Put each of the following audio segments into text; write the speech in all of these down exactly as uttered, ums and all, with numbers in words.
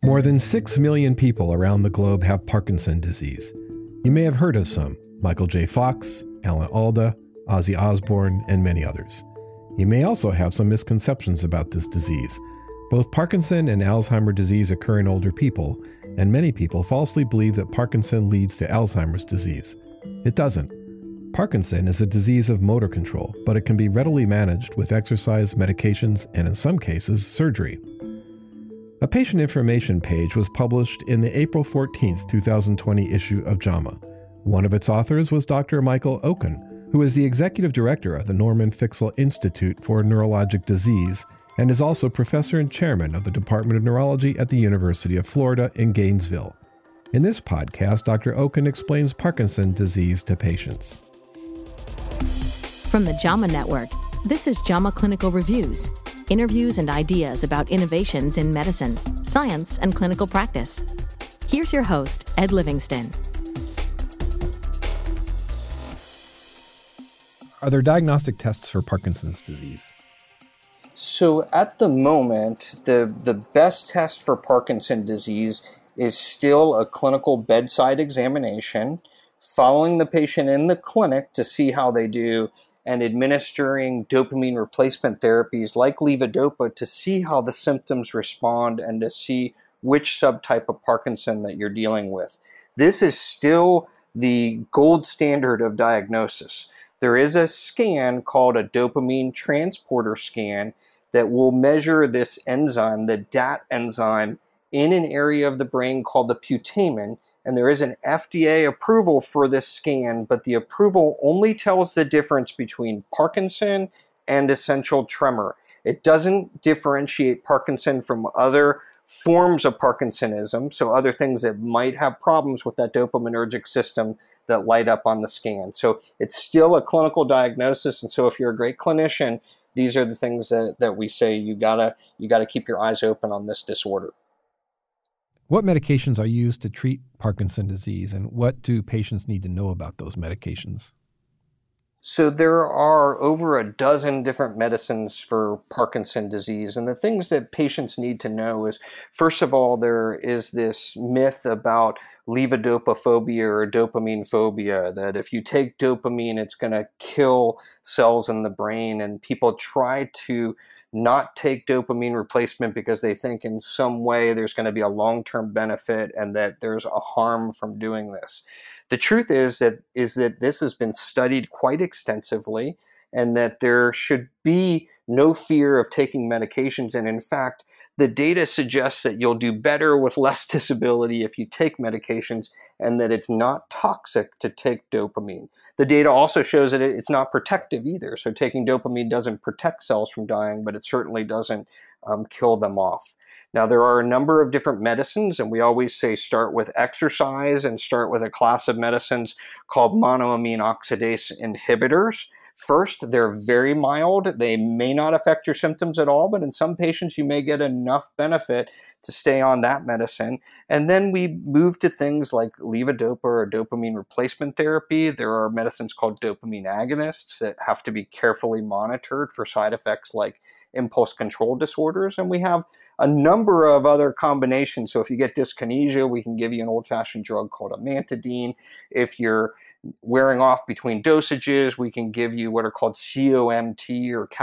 More than six million people around the globe have Parkinson's disease. You may have heard of some: Michael J. Fox, Alan Alda, Ozzy Osbourne, and many others. You may also have some misconceptions about this disease. Both Parkinson and Alzheimer's disease occur in older people, and many people falsely believe that Parkinson leads to Alzheimer's disease. It doesn't. Parkinson is a disease of motor control, but it can be readily managed with exercise, medications, and in some cases, surgery. A patient information page was published in the April fourteenth, twenty twenty issue of JAMA. One of its authors was Doctor Michael Oken, who is the executive director of the Norman Fiksel Institute for Neurologic Disease and is also professor and chairman of the Department of Neurology at the University of Florida in Gainesville. In this podcast, Doctor Oken explains Parkinson's disease to patients. From the JAMA Network, this is JAMA Clinical Reviews. Interviews and ideas about innovations in medicine, science, and clinical practice. Here's your host, Ed Livingston. Are there diagnostic tests for Parkinson's disease? So at the moment, the, the best test for Parkinson's disease is still a clinical bedside examination, following the patient in the clinic to see how they do, and administering dopamine replacement therapies like levodopa to see how the symptoms respond and to see which subtype of Parkinson that you're dealing with. This is still the gold standard of diagnosis. There is a scan called a dopamine transporter scan that will measure this enzyme, the D A T enzyme, in an area of the brain called the putamen. And there is an F D A approval for this scan, but the approval only tells the difference between Parkinson and essential tremor. It doesn't differentiate Parkinson from other forms of Parkinsonism, so other things that might have problems with that dopaminergic system that light up on the scan. So it's still a clinical diagnosis, and so if you're a great clinician, these are the things that, that we say you gotta you gotta keep your eyes open on this disorder. What medications are used to treat Parkinson's disease, and what do patients need to know about those medications? So there are over a dozen different medicines for Parkinson's disease, and the things that patients need to know is, first of all, there is this myth about levodopaphobia or dopamine phobia, that if you take dopamine, it's going to kill cells in the brain, and people try to not take dopamine replacement because they think in some way there's going to be a long-term benefit and that there's a harm from doing this. The truth is that is that this has been studied quite extensively and that there should be no fear of taking medications. And in fact, the data suggests that you'll do better with less disability if you take medications and that it's not toxic to take dopamine. The data also shows that it's not protective either. So taking dopamine doesn't protect cells from dying, but it certainly doesn't um, kill them off. Now, there are a number of different medicines, and we always say start with exercise and start with a class of medicines called monoamine oxidase inhibitors. First, they're very mild. They may not affect your symptoms at all, but in some patients, you may get enough benefit to stay on that medicine. And then we move to things like levodopa or dopamine replacement therapy. There are medicines called dopamine agonists that have to be carefully monitored for side effects like impulse control disorders. And we have a number of other combinations. So if you get dyskinesia, we can give you an old-fashioned drug called amantadine. If you're wearing off between dosages, we can give you what are called C O M T or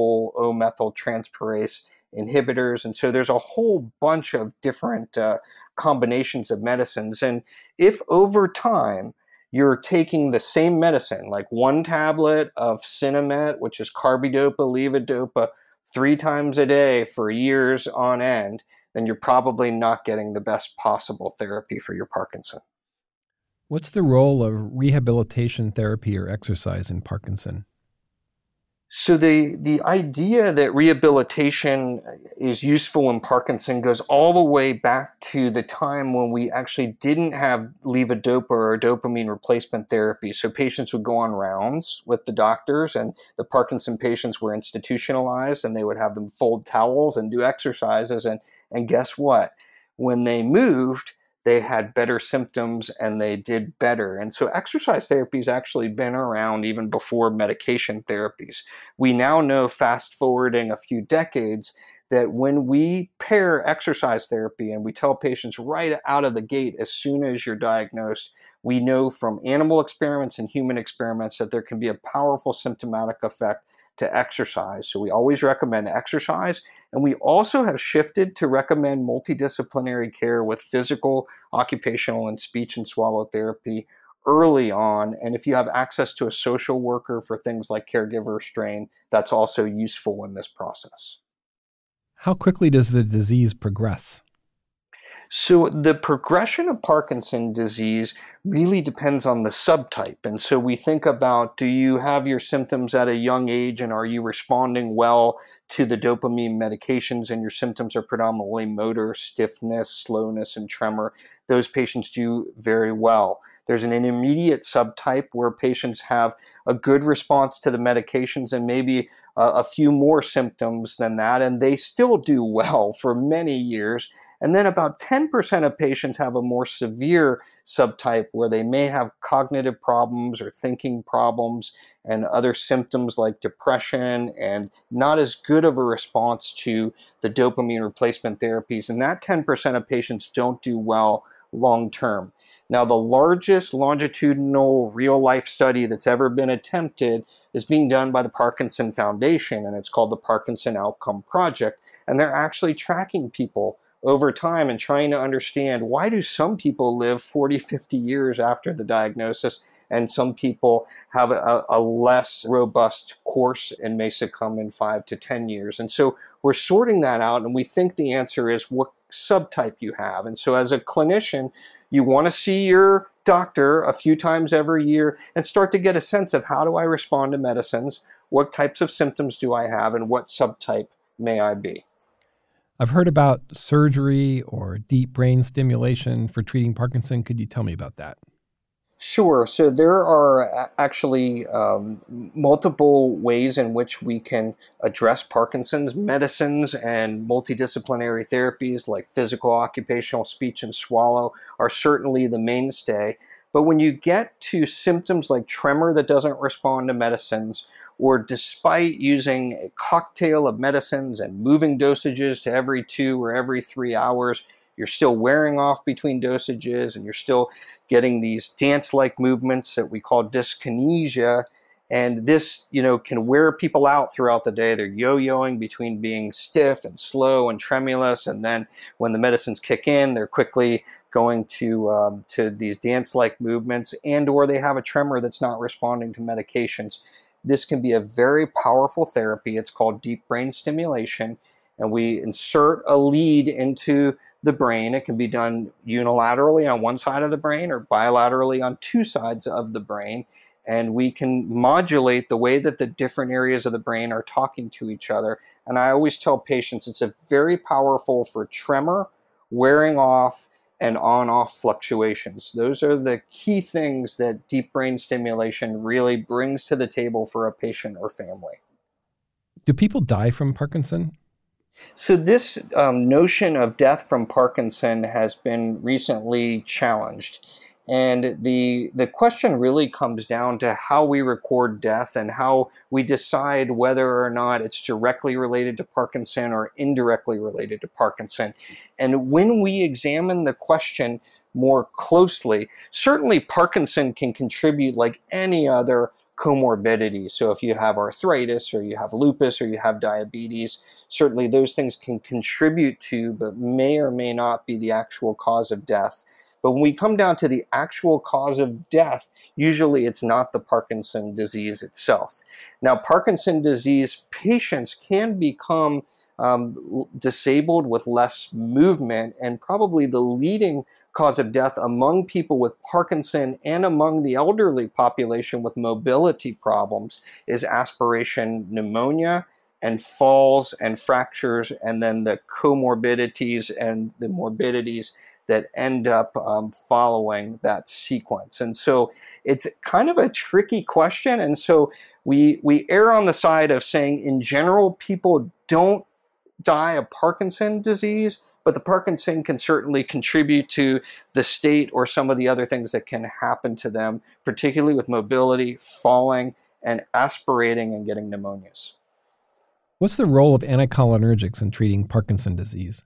catechol-O-methyltransferase inhibitors. And so there's a whole bunch of different uh, combinations of medicines. And if over time you're taking the same medicine, like one tablet of Sinemet, which is carbidopa, levodopa, three times a day for years on end, then you're probably not getting the best possible therapy for your Parkinson. What's the role of rehabilitation therapy or exercise in Parkinson? So the, the idea that rehabilitation is useful in Parkinson goes all the way back to the time when we actually didn't have levodopa or dopamine replacement therapy. So patients would go on rounds with the doctors, and the Parkinson patients were institutionalized, and they would have them fold towels and do exercises. And, and guess what? When they moved, they had better symptoms and they did better. And so exercise therapy has actually been around even before medication therapies. We now know, fast forwarding a few decades, that when we pair exercise therapy, and we tell patients right out of the gate as soon as you're diagnosed, we know from animal experiments and human experiments that there can be a powerful symptomatic effect to exercise. So we always recommend exercise. And we also have shifted to recommend multidisciplinary care with physical, occupational, and speech and swallow therapy early on. And if you have access to a social worker for things like caregiver strain, that's also useful in this process. How quickly does the disease progress? So the progression of Parkinson's disease really depends on the subtype. And so we think about, do you have your symptoms at a young age, and are you responding well to the dopamine medications, and your symptoms are predominantly motor, stiffness, slowness, and tremor? Those patients do very well. There's an intermediate subtype where patients have a good response to the medications and maybe a, a few more symptoms than that, and they still do well for many years. And then about ten percent of patients have a more severe subtype where they may have cognitive problems or thinking problems and other symptoms like depression and not as good of a response to the dopamine replacement therapies. And that ten percent of patients don't do well long term. Now, the largest longitudinal real-life study that's ever been attempted is being done by the Parkinson Foundation, and it's called the Parkinson Outcome Project. And they're actually tracking people over time and trying to understand, why do some people live forty, fifty years after the diagnosis, and some people have a, a less robust course and may succumb in five to ten years. And so we're sorting that out, and we think the answer is what subtype you have. And so as a clinician, you want to see your doctor a few times every year and start to get a sense of, how do I respond to medicines? What types of symptoms do I have, and what subtype may I be? I've heard about surgery or deep brain stimulation for treating Parkinson. Could you tell me about that? Sure. So there are actually um, multiple ways in which we can address Parkinson's. Medicines and multidisciplinary therapies like physical, occupational, speech, and swallow are certainly the mainstay. But when you get to symptoms like tremor that doesn't respond to medicines, or despite using a cocktail of medicines and moving dosages to every two or every three hours, you're still wearing off between dosages, and you're still getting these dance-like movements that we call dyskinesia. And this, you know, can wear people out throughout the day. They're yo-yoing between being stiff and slow and tremulous, and then when the medicines kick in, they're quickly going to um, to these dance-like movements, and or they have a tremor that's not responding to medications. This can be a very powerful therapy. It's called deep brain stimulation, and we insert a lead into the brain. It can be done unilaterally on one side of the brain or bilaterally on two sides of the brain. And we can modulate the way that the different areas of the brain are talking to each other. And I always tell patients it's a very powerful for tremor, wearing off, and on-off fluctuations. Those are the key things that deep brain stimulation really brings to the table for a patient or family. Do people die from Parkinson? So this um, notion of death from Parkinson has been recently challenged. And the the question really comes down to how we record death and how we decide whether or not it's directly related to Parkinson or indirectly related to Parkinson. And when we examine the question more closely, certainly Parkinson can contribute like any other comorbidity. So if you have arthritis or you have lupus or you have diabetes, certainly those things can contribute to, but may or may not be the actual cause of death. But when we come down to the actual cause of death, usually it's not the Parkinson disease itself. Now, Parkinson disease patients can become um, disabled with less movement, and probably the leading cause of death among people with Parkinson and among the elderly population with mobility problems is aspiration pneumonia and falls and fractures, and then the comorbidities and the morbidities that end up um, following that sequence. And so it's kind of a tricky question. And so we we err on the side of saying, in general, people don't die of Parkinson's disease, but the Parkinson can certainly contribute to the state or some of the other things that can happen to them, particularly with mobility, falling, and aspirating and getting pneumonias. What's the role of anticholinergics in treating Parkinson's disease?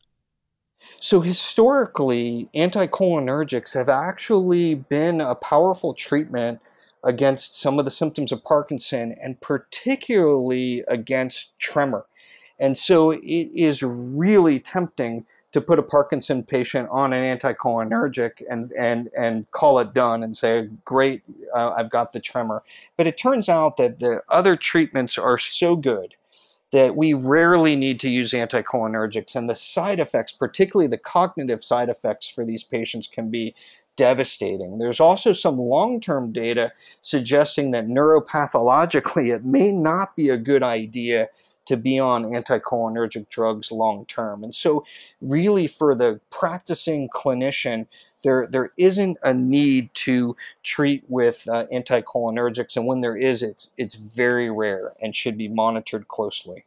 So historically, anticholinergics have actually been a powerful treatment against some of the symptoms of Parkinson, and particularly against tremor. And so it is really tempting to put a Parkinson patient on an anticholinergic and and and call it done and say, great, uh, I've got the tremor. But it turns out that the other treatments are so good that we rarely need to use anticholinergics, and the side effects, particularly the cognitive side effects for these patients, can be devastating. There's also some long-term data suggesting that neuropathologically it may not be a good idea to be on anticholinergic drugs long-term. And so really for the practicing clinician, there, there isn't a need to treat with uh, anticholinergics, and when there is, it's, it's very rare and should be monitored closely.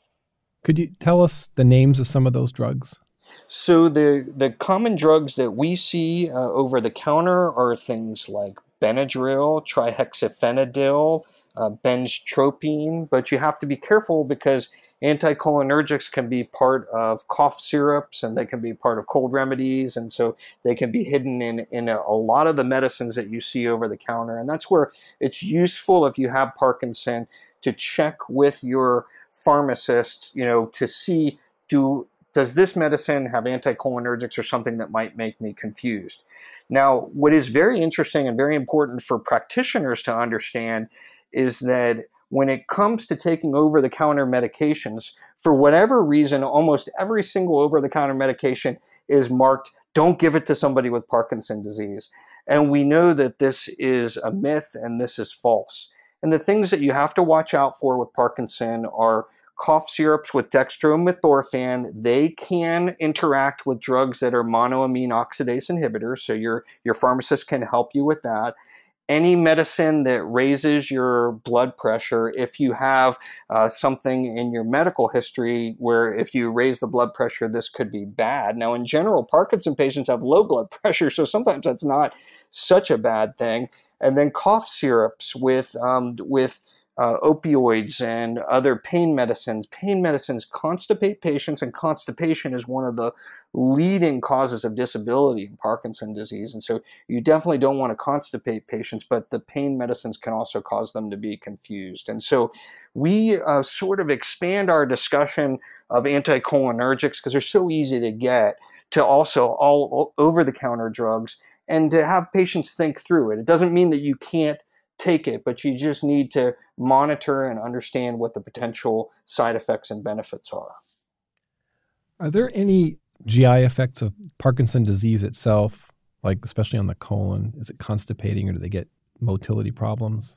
Could you tell us the names of some of those drugs? So the, the common drugs that we see uh, over the counter are things like Benadryl, trihexyphenidyl, uh, benztropine, but you have to be careful because anticholinergics can be part of cough syrups and they can be part of cold remedies, and so they can be hidden in, in a, a lot of the medicines that you see over the counter. And that's where it's useful if you have Parkinson to check with your pharmacist, you know, to see do does this medicine have anticholinergics or something that might make me confused? Now, what is very interesting and very important for practitioners to understand is that when it comes to taking over-the-counter medications, for whatever reason, almost every single over-the-counter medication is marked, don't give it to somebody with Parkinson's disease. And we know that this is a myth and this is false. And the things that you have to watch out for with Parkinson are cough syrups with dextromethorphan. They can interact with drugs that are monoamine oxidase inhibitors, so your, your pharmacist can help you with that. Any medicine that raises your blood pressure, if you have uh, something in your medical history where if you raise the blood pressure, this could be bad. Now, in general, Parkinson patients have low blood pressure, so sometimes that's not such a bad thing. And then cough syrups with um, with uh, opioids and other pain medicines. Pain medicines constipate patients, and constipation is one of the leading causes of disability in Parkinson's disease. And so you definitely don't want to constipate patients, but the pain medicines can also cause them to be confused. And so we uh, sort of expand our discussion of anticholinergics because they're so easy to get to also all over-the-counter drugs, and to have patients think through it. It doesn't mean that you can't take it, but you just need to monitor and understand what the potential side effects and benefits are. Are there any G I effects of Parkinson's disease itself, like especially on the colon? Is it constipating, or do they get motility problems?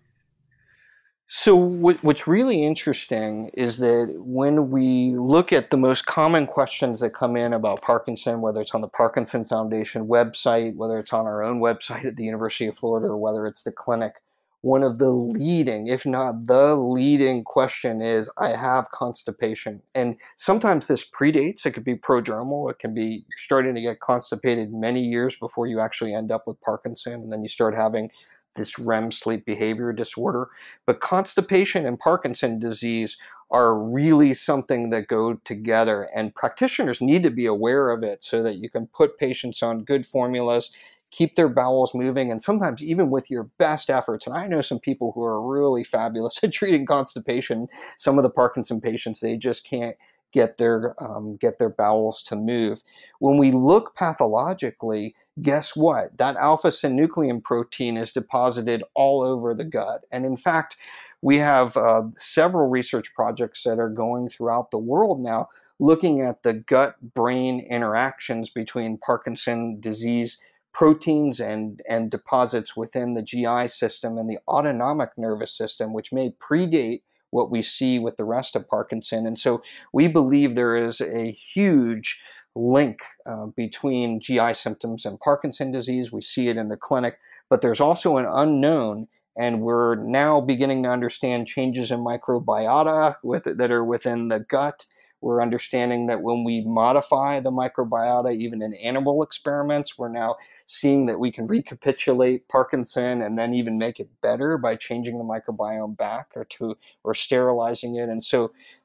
So what, what's really interesting is that when we look at the most common questions that come in about Parkinson, whether it's on the Parkinson Foundation website, whether it's on our own website at the University of Florida, or whether it's the clinic, one of the leading, if not the leading question is, I have constipation. And sometimes this predates. It could be prodromal. It can be you're starting to get constipated many years before you actually end up with Parkinson, and then you start having this R E M sleep behavior disorder. But constipation and Parkinson's disease are really something that go together, and practitioners need to be aware of it so that you can put patients on good formulas, keep their bowels moving, and sometimes even with your best efforts. And I know some people who are really fabulous at treating constipation. Some of the Parkinson patients, they just can't get their um, get their bowels to move. When we look pathologically, guess what? That alpha-synuclein protein is deposited all over the gut. And in fact, we have uh, several research projects that are going throughout the world now looking at the gut-brain interactions between Parkinson's disease proteins and, and deposits within the G I system and the autonomic nervous system, which may predate what we see with the rest of Parkinson. And so we believe there is a huge link uh, between G I symptoms and Parkinson's disease. We see it in the clinic, but there's also an unknown, and we're now beginning to understand changes in microbiota with, that are within the gut. We're understanding that when we modify the microbiota, even in animal experiments, we're now seeing that we can recapitulate Parkinson and then even make it better by changing the microbiome back or to or sterilizing it. And so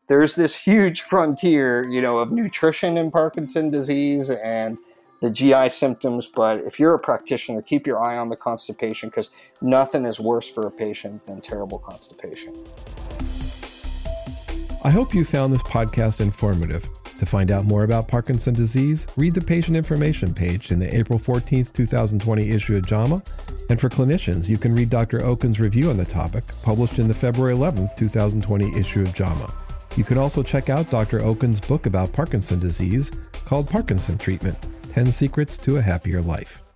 there's this huge frontier, you know, of nutrition in Parkinson's disease and the G I symptoms. But if you're a practitioner, keep your eye on the constipation, because nothing is worse for a patient than terrible constipation. I hope you found this podcast informative. To find out more about Parkinson's disease, read the patient information page in the April fourteenth, twenty twenty issue of JAMA. And for clinicians, you can read Doctor Okun's review on the topic, published in the February eleventh, twenty twenty issue of JAMA. You can also check out Doctor Okun's book about Parkinson's disease called Parkinson Treatment, ten Secrets to a Happier Life.